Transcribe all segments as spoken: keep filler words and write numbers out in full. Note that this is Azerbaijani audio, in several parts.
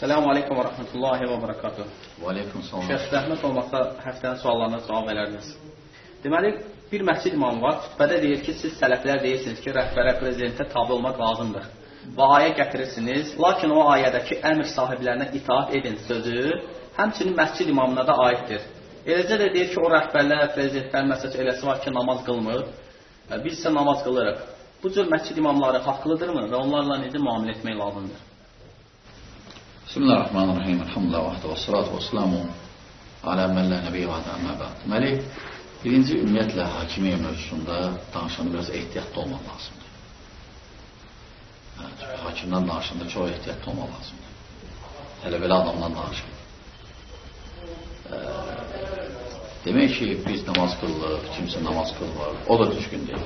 Selamun Aleyküm və Rəhmətullahi və Barakatuhu. Və Aleyküm salam. Şeyh Rəhmət olmaqda həftənin suallarına cavab verərdiniz. Deməli, bir məscid imamı var. Xütbədə deyir ki, siz sələflər deyirsiniz ki, rəhbərə, prezidentə tabi olmaq lazımdır. Və ayə gətirirsiniz. Lakin o ayədəki əmr sahiblərinə itaat edin sözü həmçinin məscid imamına da aiddir. Eləcə də deyir ki, o rəhbərlər, prezidentlər məsəl eləsi var ki, namaz qılmır. Biz isə namaz qılırıq. Bu cür məscid imamları haqlıdırmı və onlarla necə müamilə etmək lazımdır? Bismillahirrahmanirrahim. Elhamdülillah vahdə və salatu və selamu alə məllə nəbiyyə vahdə əmmə bəd. Deməli, birinci ümumiyyətlə hakimiyyə mövzusunda danışanda biraz ehtiyatlı olmaq lazımdır. Yəni, hakimdən danışanda çox ehtiyatlı olmaq lazımdır. Hələ belə adamdan danışır. Ee, demək ki, biz namaz qılırıq, kimsə namaz qılır, o da düzgün deyil.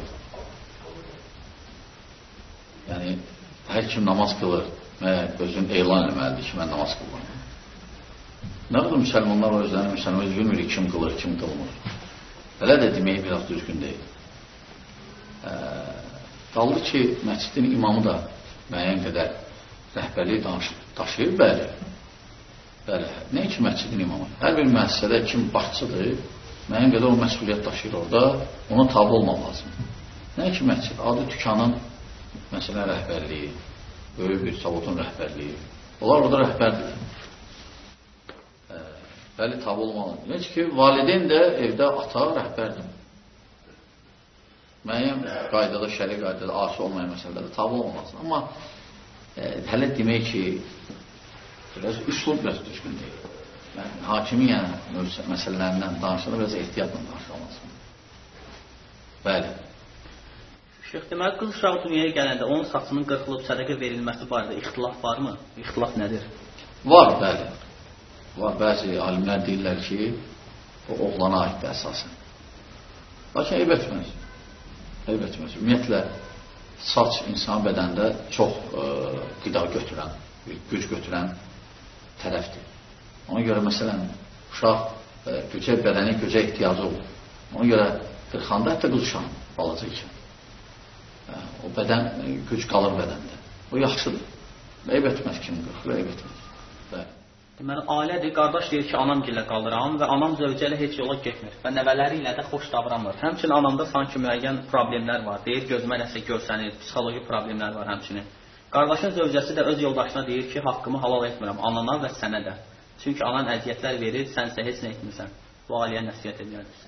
Yəni, hər kim namaz qılır və özünü elan eləməlidir ki, mən namaz qılırım. Nə qədər müsəlmanlar o özlərini müsəlman bilmir, kim qılır, kim qılmır. Belə də demək biraz düzgün deyil. Ee, qaldı ki, məscidin imamı da müəyyən qədər rəhbərliyi daşıyır, bəli. Bəli, nə ki məscidin imamı? Hər bir müəssisədə kim başçıdır, müəyyən qədər o məsuliyyət daşıyır orada, ona tabi olmaq lazımdır. Nə ki məscid, adi dükanın məsələn rəhbərliyi, böyük bir zavodun rəhbərliyi, onlar orada rəhbərdir. Ee, bəli, tabi olmalıdır. Necə ki, valideyn də evdə ata rəhbərdir. Müəyyən qaydada, şəri qaydada, asi olmayan məsələlərdə tabi olmalıdır. Amma e, hələ demək ki, biraz üslub biraz düzgün deyil. Yəni, hakimin yəni, məsələlərindən danışanda biraz ehtiyatla danışılmasın. Bəli. Şeyh, deməli, qız uşağı dünyaya gələndə onun saçının qırxılıb sədəqə verilməsi barədə ixtilaf varmı? İxtilaf nədir? Var, bəli. Var, bəzi alimlər deyirlər ki, o oğlana aiddir əsasən. Lakin eyb etməz. Eyb etməz. Ümumiyyətlə, saç insan bədəndə çox e, qida götürən, güc götürən tərəfdir. Ona görə, məsələn, uşaq e, gücə, bədəni gücə ehtiyacı olur. Ona görə qırxanda hətta qız uşaq balaca ikən. E, o bədən, e, güc qalır bədəndə. O yaxşıdır. Eyb etməz kim qırxır, eyb etməz. Bəli. Deməli, ailədir, qardaş deyir ki, anam gilə qalıram və anam zövcə ilə heç yola getmir və nəvələri ilə də xoş davranmır. Həmçinin anamda sanki müəyyən problemlər var. Deyir, gözümə nəsə görsənir, psixoloji problemlər var həmçinin. Qardaşın zövcəsi də öz yoldaşına deyir ki, haqqımı halal etmirəm anana və sənə də. Çünki anan əziyyətlər verir, sənsə heç nə etmirsən. Bu ailəyə nəsiyyət edərdirsən.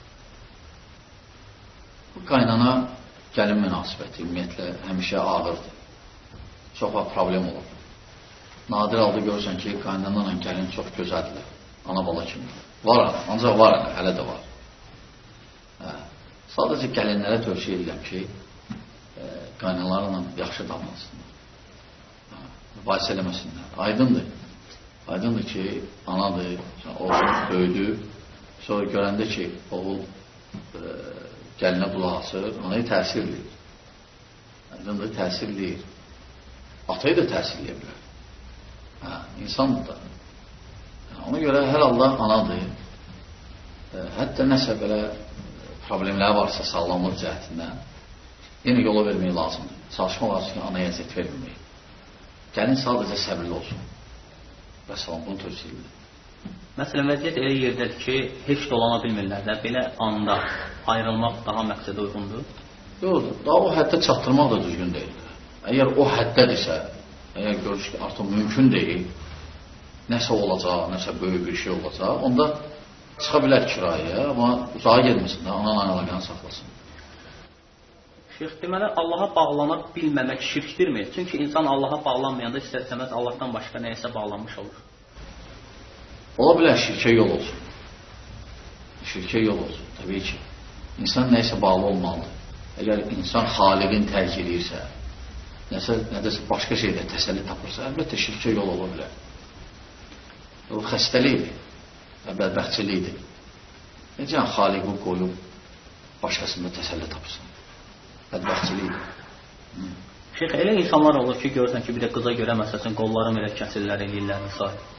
Bu qaynana gəlin münasibəti ümumiyyətlə həmişə ağırdır. Çox var problem olur. Nadir halda görürsən ki, qaynananla gəlin çox gözəldir. Ana bala kimi. Var, ancaq var, hələ də var. Hə. Sadəcə gəlinlərə tövsiyə edirəm ki, e, qaynanlarla yaxşı davransınlar. Mübahisə eləməsinlər. Aydındır. Aydındır ki, anadır, oğul böyüdü. Sonra görəndə ki, oğul e, gəlinə qulaq asır, anayı təsir edir. Aydındır, təsir edir. Atayı da təsir edə bilər. Hə, insandır da. Ona görə hər halda anadır. E, hətta nəsə belə problemlər varsa sağlamlıq cəhətindən yenə yola vermək lazımdır. Çalışmaq lazım ki, anaya əziyyət verməmək. Gəlin sadəcə səbirli olsun. Və salam, bunu tövsiyə edir. Məsələn, vəziyyət elə yerdədir ki, heç dolana bilmirlər də, belə anda ayrılmaq daha məqsədə uyğundur? Yox, daha o həddə çatdırmaq da düzgün deyildir. Əgər o həddədirsə, əgər görürüş ki, artıq mümkün deyil, nəsə olacaq, nəsə böyük bir şey olacaq, onda çıxa bilər kirayəyə, amma uzağa gelməsin də, anan əlaqəni saxlasın. Şeyh, deməli, Allaha bağlana bilməmək şirkdirmi? Çünki insan Allaha bağlanmayanda istər-istəməz Allahdan başqa nəyəsə bağlanmış olur. Ola bilər şirkə yol olsun. Şirkə yol olsun, təbii ki. İnsan nəyəsə bağlı olmalıdır. Əgər insan xaliqin tərk edirsə, nəsə, nədəsə başqa şeydə təsəlli tapırsa, əlbəttə şirkə yol ola bilər. O xəstəlikdir, bədbəxtçilikdir. Necə xaliqi qoyub başqasında təsəlli tapırsan? Bədbəxtçilikdir. Şeyh, elə insanlar olur ki, görürsən ki, bir də qıza görə məsələn, qollarım elə kəsirlər, eləyirlər və s.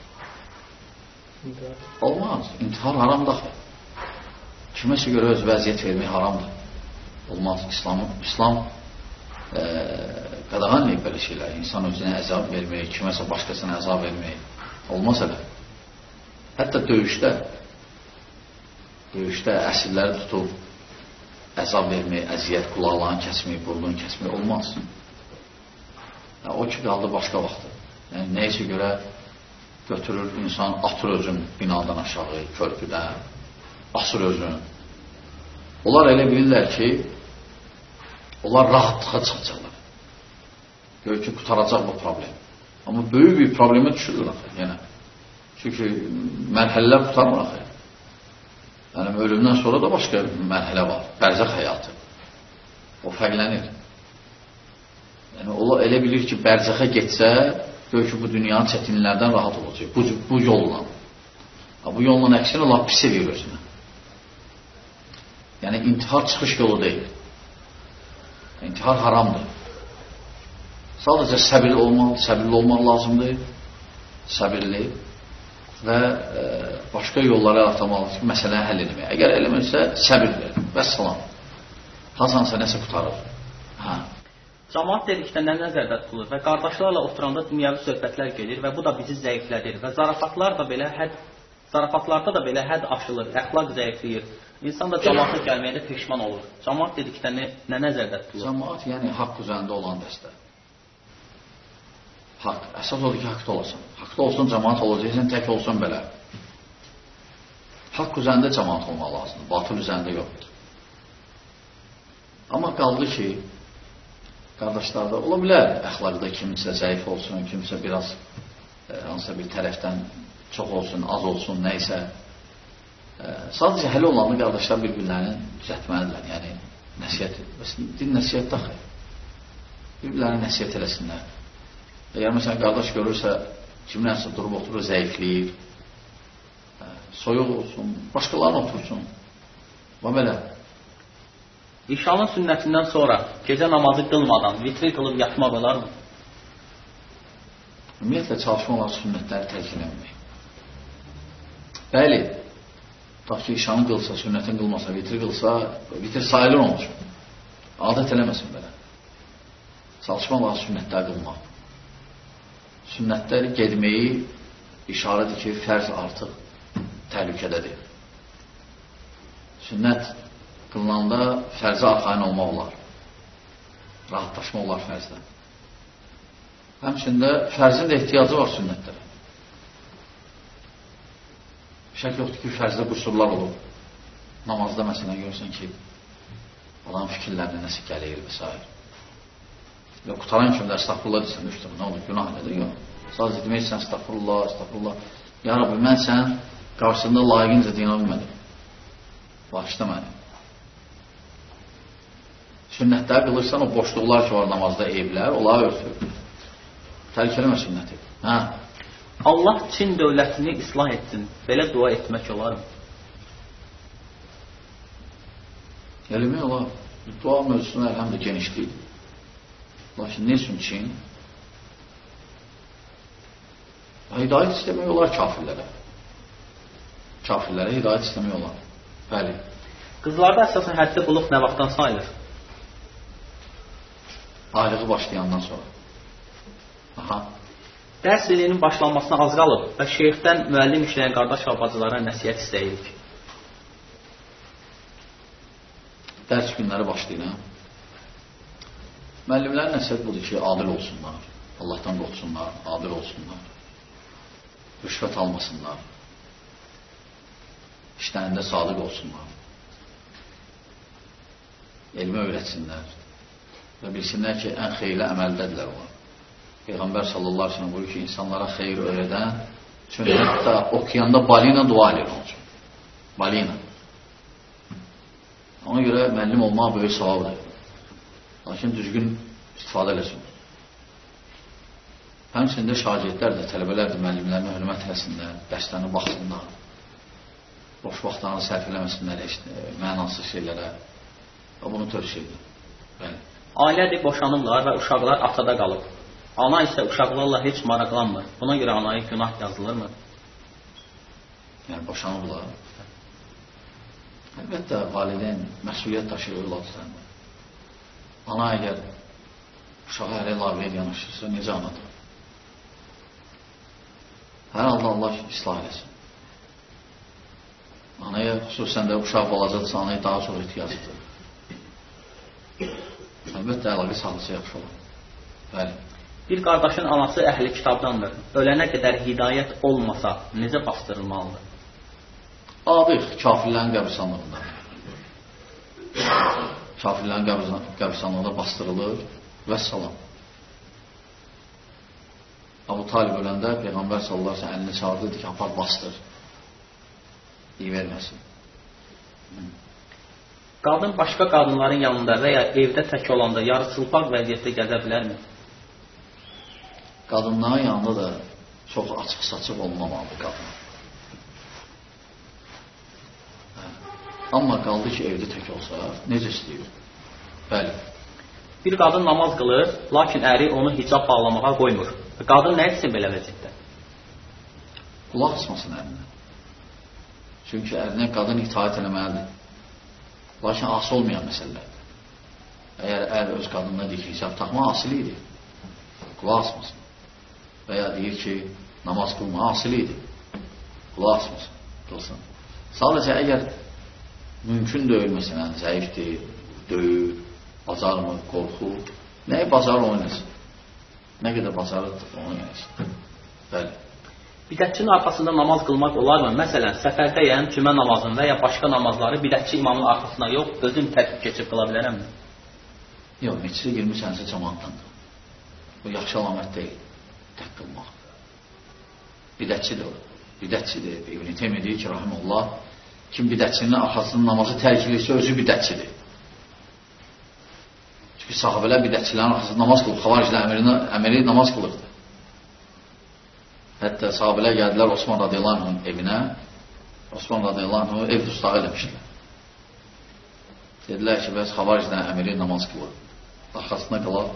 Olmaz, intihar haramdır. Kiməsə görə öz vəziyyət vermək haramdır. Olmaz, İslam, İslam e, qadağanlayıb belə şeylər. İnsan özünə əzab vermək, kiməsə başqasına əzab vermək olmaz elə. Hətta döyüşdə döyüşdə əsirləri tutub əzab vermək, əziyyət, qulaqlarını kəsmək, burnunu kəsmək olmaz. Yəni, o ki, qaldı başqa vaxtı. Yəni, neysə görə götürür, insan atır özün binadan aşağı, körpüdən, asır özün. Onlar elə bilirlər ki, onlar rahatlığa çıxacaqlar. Görür ki, qutaracaq bu problem. Amma böyük bir problemə düşürür axı, yenə. Çünki mərhələlər qutarmır axı. Yəni, ölümdən sonra da başqa mərhələ var, bərzəx həyatı. O fərqlənir. Yəni, o elə bilir ki, bərzəxə getsə, görür ki, bu dünyanın çətinliklərdən rahat olacaq, bu, bu yolla. Bu yolla əksinə Allah pis edir özünə. Yəni, intihar çıxış yolu deyil. İntihar haramdır. Sadəcə səbirli olmaq, səbirli olmaq lazımdır, səbirli və e, başqa yollara atlamaq ki, məsələni həll etmək. Əgər eləmirsə, səbir verir və salam. Hasansa nəsə qutarır. Hə. Cəmaət dedikdə nə nəzərdə tutulur və qardaşlarla oturanda dünyəvi söhbətlər gedir və bu da bizi zəiflədir və zarafatlar da belə həd, zarafatlarda da belə hədd aşılır, əxlaq zəifləyir. İnsan da cəmaata gəlməkdə peşman olur. Cəmaət dedikdə nə, nə nəzərdə tutulur? Cəmaət, yəni haqq üzərində olan dəstə. Haqq. Əsas odur ki, haqda olasan. Haqda olsun, cəmaat olacaqsan, tək olsun belə. Haqq üzərində cəmaat olmaq lazımdır, batıl üzərində yoxdur. Amma qaldı ki, qardaşlarda ola bilər, əxlaqda kimsə zəif olsun, kimsə biraz e, hansısa bir tərəfdən çox olsun, az olsun, nəysə. E, sadəcə hələ olanı qardaşlar bir-birlərini düzətməlidirlər. Yəni, nəsiyyət, din nəsiyyət daxil. Bir-birlərini nəsiyyət eləsinlər. Əgər məsələn, qardaş görürsə, kimlərsə durub oturur, zəifləyir, soyuq olsun, başqalarına otursun. Və belə. İşanın sünnətindən sonra gecə namazı qılmadan vitri qılıb yatmaq olar mı? Ümumiyyətlə, çalışma olar sünnətləri tərk eləmək. Bəli, tutaq ki, işanı qılsa, sünnətin qılmasa, vitri qılsa, vitri sayılır onun üçün. Adət eləməsin belə. Çalışma olar sünnətləri qılmaq. Sünnətləri gedməyi işarədir ki, fərz artıq təhlükədədir. Sünnət qılınanda fərzə arxayın olmaq olar. Rahatlaşma olar fərzdən. Həmçində fərzin də ehtiyacı var sünnətlərə. Şək yoxdur ki, fərzdə qüsurlar olur. Namazda məsələn görürsən ki, adam fikirlərlə nəsə gəlir və s. Və qutaran kimi də əstəğfurullah desən, üçdür, nə olur, günah nədir? Yox. Sadəcə deməksən, əstəğfurullah, əstəğfurullah. Ya Rabbi, mən sən qarşısında layiqincə dina bilmədim. Bağışla məni. Sünnətlər qılırsan, o boşluqlar ki var namazda eyblər, onları örtür. Tərk eləmə sünnəti. Hə? Allah Çin dövlətini islah etsin. Belə dua etmək olar mı? Eləmək olar. Dua mövzusuna əlhəmdə genişliyir. Lakin nə üçün Çin? Hidayət istəmək olar kafirlərə. Kafirlərə hidayət istəmək olar. Bəli. Qızlarda əsasən həddi buluq nə vaxtdan sayılır? Aylığı başlayandan sonra. Aha. Dərs ilinin başlanmasına az qalıb və şeyxdən müəllim işləyən qardaş və bacılara nəsihət istəyirik. Dərs günləri başlayın. Müəllimlərin nəsihət budur ki, adil olsunlar, Allahdan qorxsunlar, adil olsunlar, rüşvət almasınlar, işlərində sadiq olsunlar, elmi öyrətsinlər və bilsinlər ki, ən xeyirli əməldədirlər onlar. Peyğəmbər sallallahu aleyhi ve sellem buyurur ki, insanlara xeyir öyrədən üçün hətta oxuyanda balina dua edir onun üçün. Balina. Ona görə müəllim olmaq böyük savabdır. Lakin düzgün istifadə eləsin. Həmçində şagirdlər də, tələbələr də müəllimlərinə hörmət eləsinlər, dərslərini baxsınlar, boş vaxtlarını sərf eləməsinlər, mənasız şeylərə və bunu tövsiyə edir. Bəli. Ailədir, boşanırlar və uşaqlar atada qalıb. Ana isə uşaqlarla heç maraqlanmır. Buna görə anaya günah yazılırmı? Yəni, boşanırlar. Əlbəttə, valideyn məsuliyyət daşıyır övladlarına. Ana əgər uşağı hələ laqeyd yanaşırsa, necə anadır? Hər halda Allah islah eləsin. Anaya, xüsusən də uşaq balacadırsa, anaya daha çox ehtiyacıdır. Əlbəttə, əlaqə sağlısı yaxşı olur. Bəli. Bir qardaşın anası əhli kitabdandır. Ölənə qədər hidayət olmasa, necə bastırılmalıdır? Adi, kafirlərin qəbristanlığında. Kafirlərin qəbristanlığında bastırılır və salam. Abu Talib öləndə Peyğəmbər sallallahu əleyhi və səlləm əlini çağırdı, dedi ki, apar bastır. İyi verməsin. Qadın başqa qadınların yanında və ya evdə tək olanda yarıçılpaq vəziyyətdə gəzə bilərmi? Qadınların yanında da çox açıq-saçıq olmamalıdır qadın. Amma qaldı ki, evdə tək olsa, necə istəyir? Bəli. Bir qadın namaz qılır, lakin əri onu hicab bağlamağa qoymur. Qadın nə etsin belə vəziyyətdə? Qulaq asmasın ərinə. Çünki ərinə qadın itaat eləməlidir. Lakin asıl olmayan məsələlərdir. Əgər ər öz qadınına deyir ki, hicab taxma asili idi. Qulaq asmasın. Və ya deyir ki, namaz qılma asili idi. Qulaq asmasın. Qılsın. Sadəcə əgər mümkün deyil, məsələn, zəifdir, döyür, bacarmır, qorxu, nəyi bacarır onu eləsin. Nə qədər bacarırdır onu eləsin. Bəli. Bidətçinin arxasında namaz qılmaq olarmı? Məsələn, səfərdəyəm, cümə namazını və ya başqa namazları bidətçi imamın arxasında yox, özüm tərtib keçib qıla bilərəmmi? Yox, meçidə girmişsənsə cəmaatdandır. Bu yaxşı əlamət deyil, tək qılmaq. Bidətçidir o. Bidətçidir. İbn-i Teymiyyə deyir ki, rahimullah, kim bidətçinin arxasında namazı tərk edirsə, özü bidətçidir. Çünki sahabələr bidətçilərin arxasında namaz qılıb, xavariclə əmiri namaz qılırdı. Hətta sahabələr gəldilər Osman radiyallahu anh'ın evinə, Osman radiyallahu anh'ı ev dustağı eləmişdilər. Dedilər ki, bəs xavariclə əmiri namaz qılır. Arxasında qalar.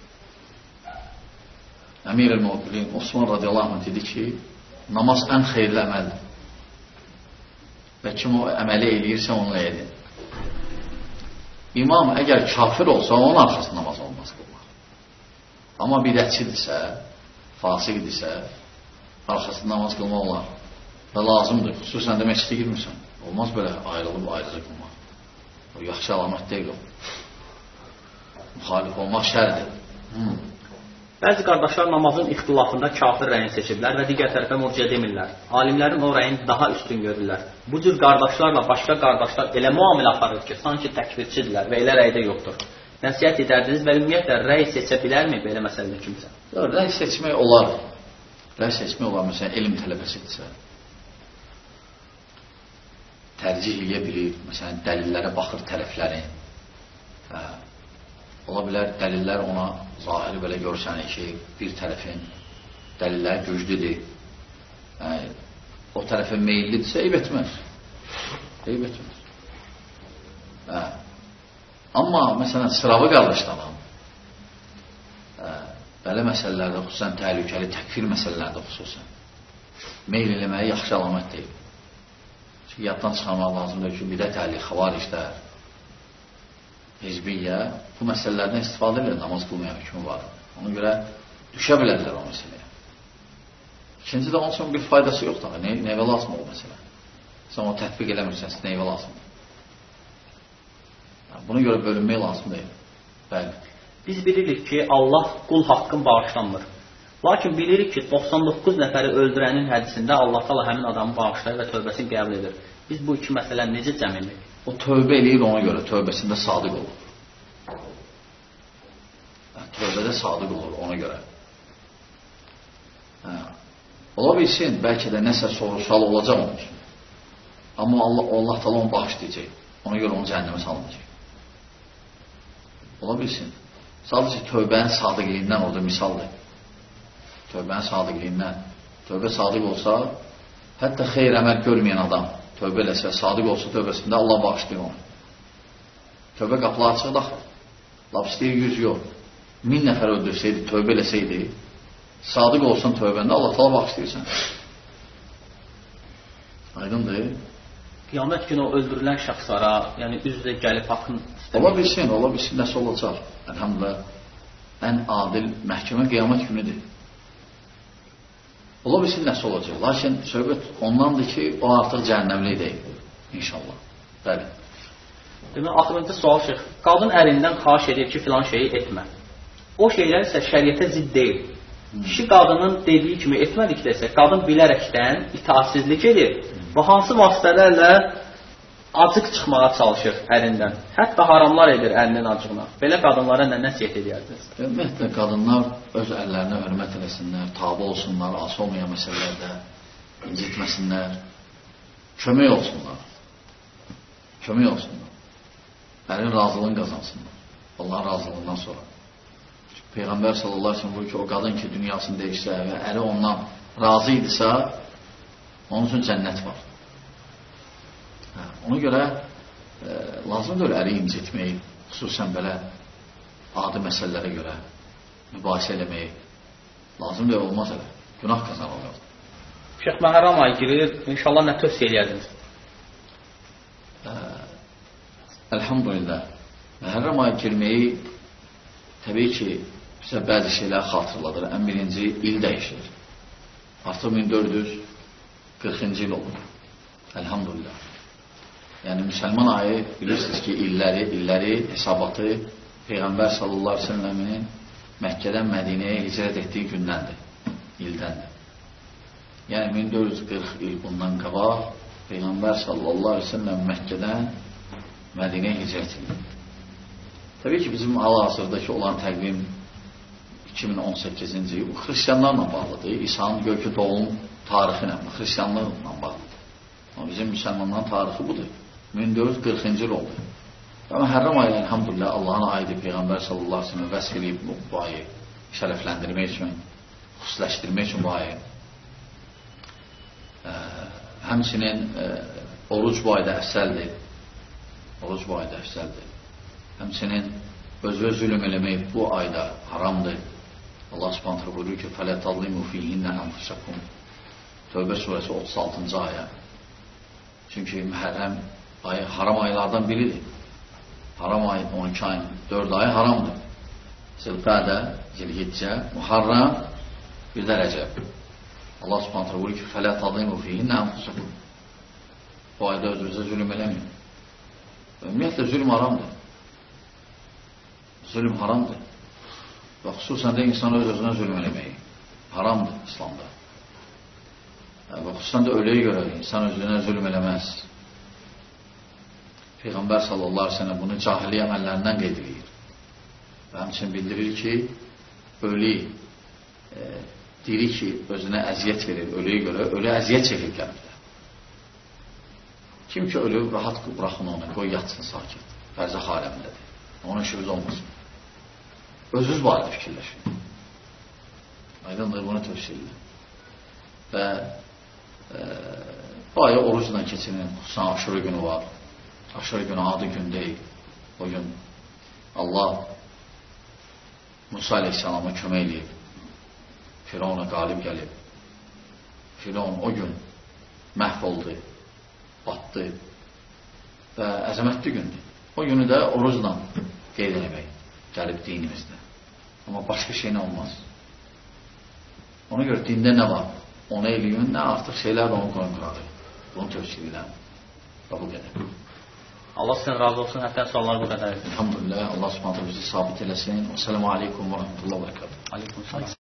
Əmir el-Mu'minin Osman radiyallahu anh dedi ki, namaz ən xeyirli əməldir. Və kim o əməli eləyirsə, onunla edin. İmam əgər kafir olsa, onun arxasında namaz olmaz qılmaq. Amma bidətçidirsə, fasiqdirsə, arxasında namaz qılmaq olar. Və lazımdır. Xüsusən də məscidə girmirsən. Olmaz belə ayrılıb ayrıca qılmaq. O yaxşı əlamət deyil o. Müxalif olmaq şərdir. Hmm. Bəzi qardaşlar namazın ixtilafında kafir rəyin seçiblər və digər tərəfə murciə demirlər. Alimlərin o rəyin daha üstün görürlər. Bu cür qardaşlarla başqa qardaşlar elə müamilə aparır ki, sanki təkfirçidirlər və elə rəydə yoxdur. Nəsihət edərdiniz və ümumiyyətlə rəy seçə bilərmi belə məsələdə kimsə? Yox, rəy seçmək olar. Rəy seçmək olar, məsələn, elm tələbəsidirsə. Tərcih eləyə bilir, məsələn, dəlillərə baxır tərəflərin. Hə. Ola bilər, dəlillər ona zahiri belə görsənir ki, bir tərəfin dəlilləri güclüdür. Yəni, o tərəfə meyillidirsə, eyb etməz. Eyb etməz. Hə. Amma, məsələn, sıravı qardaşlanan, hə, belə məsələlərdə, xüsusən təhlükəli, təkfir məsələlərdə xüsusən, meyil eləməyi yaxşı əlamət deyil. Çünki yaddan çıxarmaq lazımdır ki, bidət əhli, xavariclər, hizbiyyə bu məsələlərdən istifadə edir, namaz qılmayan hükmü var. Ona görə düşə bilərlər o məsələyə. İkinci də onun üçün bir faydası yoxdur. Ne, neyvə lazım o məsələ? Sən onu tətbiq eləmirsən, neyvə lazımdır. Buna görə bölünmək lazım deyil. Bəli. Biz bilirik ki, Allah qul haqqın bağışlanmır. Lakin bilirik ki, doxsan doqquz nəfəri öldürənin hədisində Allah təala həmin adamı bağışlayır və tövbəsini qəbul edir. Biz bu iki məsələni necə cəm edirik? O tövbə eləyir ona görə, tövbəsində sadiq olur. Hə, tövbədə sadiq olur ona görə. Hə. Ola bilsin, bəlkə də nəsə soru-sual olacaq onun üçün. Amma Allah, Allah təala onu bağışlayacaq. Ona görə onu cəhənnəmə salmayacaq. Ola bilsin. Sadəcə tövbənin sadiqliyindən orada misaldır. Tövbənin sadiqliyindən. Tövbə sadiq olsa, hətta xeyr əməl görməyən adam tövbə eləsə, sadiq olsa tövbəsində Allah bağışlayır onu. Tövbə qapıları açıq daxil. Laf istəyir yüz yox. Min nəfər öldürsəydi, tövbə eləsəydi, sadiq olsun tövbəndə Allah təala bağışlayırsan. Aydındır. Qiyamət günü o öldürülən şəxslara, yəni üz-üzə gəlib haqqın istəmək. Ola bilsin, ola bilsin, nəsə olacaq. Əlhamdülillah. ən adil məhkəmə qiyamət günüdür. Ola bilsin nəsə olacaq. Lakin söhbət ondandır ki, o artıq cəhənnəmli deyil. İnşallah. Bəli. Demək, axırıncı sual şeyx. Qadın ərindən xahiş edir ki, filan şeyi etmə. O şeylər isə şəriətə zidd deyil. Kişi qadının dediyi kimi etmədikdə isə qadın bilərəkdən itaatsizlik edir və hansı vasitələrlə acıq çıxmağa çalışır ərindən. Hətta haramlar edir ərinin acığına. Belə qadınlara nə nəsiyyət edərdiniz? Ümumiyyətlə, qadınlar öz əllərinə hörmət eləsinlər, tabi olsunlar, ası olmayan məsələlərdə incitməsinlər, kömək olsunlar. Kömək olsunlar. Ərin razılığını qazansınlar. Allahın razılığından sonra. Peyğəmbər sallallahu aleyhi ve sellem buyur ki, o qadın ki, dünyasını dəyişsə və əri ondan razı idisə, onun üçün cənnət var. Hə, ona görə e, lazımdır əri incitmək, xüsusən belə adi məsələlərə görə mübahisə eləmək lazımdır, olmaz elə. Günah qazanılır. Şeyx, məhərram ayı girir, inşallah nə tövsiyə eləyərdiniz? E, Elhamdülillah. Məhərram ayı girməyi təbii ki, bizə bəzi şeylər xatırladır. Ən birinci il dəyişir. Artıq min dörd yüz qırxıncı il olur. Elhamdülillah. Yəni, müsəlman ayı bilirsiniz ki, illəri, illəri hesabatı Peyğəmbər sallallahu aleyhi ve sellem'in Məkkədən Mədinəyə hicrət etdiyi gündəndir, ildəndir. Yəni, min dörd yüz qırx il bundan qabaq Peyğəmbər sallallahu aleyhi ve sellem Məkkədən Mədinəyə hicrət edir. Təbii ki, bizim hal-hazırdakı olan təqvim iki min on səkkizinci il xristiyanlarla bağlıdır. İsa'nın gökü doğum tarixi ilə, xristiyanlıqla bağlıdır. Amma bizim müsəlmanların tarixi budur. min dörd yüz qırxıncı il oldu. Amma Hərram ayı, elhamdülillah, Allahın ayıdır. Peyğəmbər sallallahu aleyhi ve sellem vəsf edib bu, bu ayı şərəfləndirmək üçün, xüsusiləşdirmək üçün bu ayı. Ə, həmçinin ə, oruc bu ayda əfsəldir. Oruc bu ayda əfsəldir. Həmçinin özünə zülüm eləmək bu ayda haramdır. Allah subhanahu buyurur ki, فَلَا تَظْلِمُوا فِيهِنَّ أَنْفُسَكُمْ Tövbə surəsi otuz altıncı aya. Çünki Məhərrəm ayı haram aylardan biridir. Haram ayı on iki ayın dörd ayı haramdır. Zilqədə, Zilhiccə, Muharram, bir də Rəcəb. Allah subhanahu buyurur ki, فَلَا تَظْلِمُوا فِيهِنَّ أَنْفُسَكُمْ Bu ayda özünüzə zülüm eləməyin. Ümumiyyətlə zülüm haramdır. Zülüm haramdır. Və xüsusən də insan öz-özünə zülüm eləməyi haramdır İslamda. Və xüsusən də ölüyə görə insan özünə zülüm eləməz. Peyğəmbər sallallahu aleyhi ve sellem bunu cahiliyə əməllərindən qeyd edir. Və həmçinin bildirir ki, ölü e, diri ki, özünə əziyyət verir ölüyə görə, ölü əziyyət çəkir qəlbdə. Kim ki, ölü rahat buraxın onu, qoy yatsın sakit. Bərzəx aləmdədir. Onun işimiz olmasın. Özünüz barədə fikirləşin. Aydındır, bunu tövsiyə edir. Və e, bu ayı orucla keçinin, xüsusən aşırı günü var. Aşırı günü adi gün deyil. O gün Allah Musa aleyhisselama kömək eləyib. Firavuna qalib gəlib. Firavun o gün məhv oldu, batdı və əzəmətli gündür. O günü də orucla qeyd eləmək gəlib dinimizdə. Amma başqa şey nə olmaz. Ona görə dində nə var? Onu eləyin, nə artıq şeylər onu qoyun qıradır. Bunu tövsiyə edirəm. Və bu qədər. Allah sizdən razı olsun. Həftənin sualları bu qədər. Elhamdülillah. Allah subhanahu bizi sabit eləsin. Esselamu aleykum və rəhmətullah və bərəkatuhu. Aleykum salam.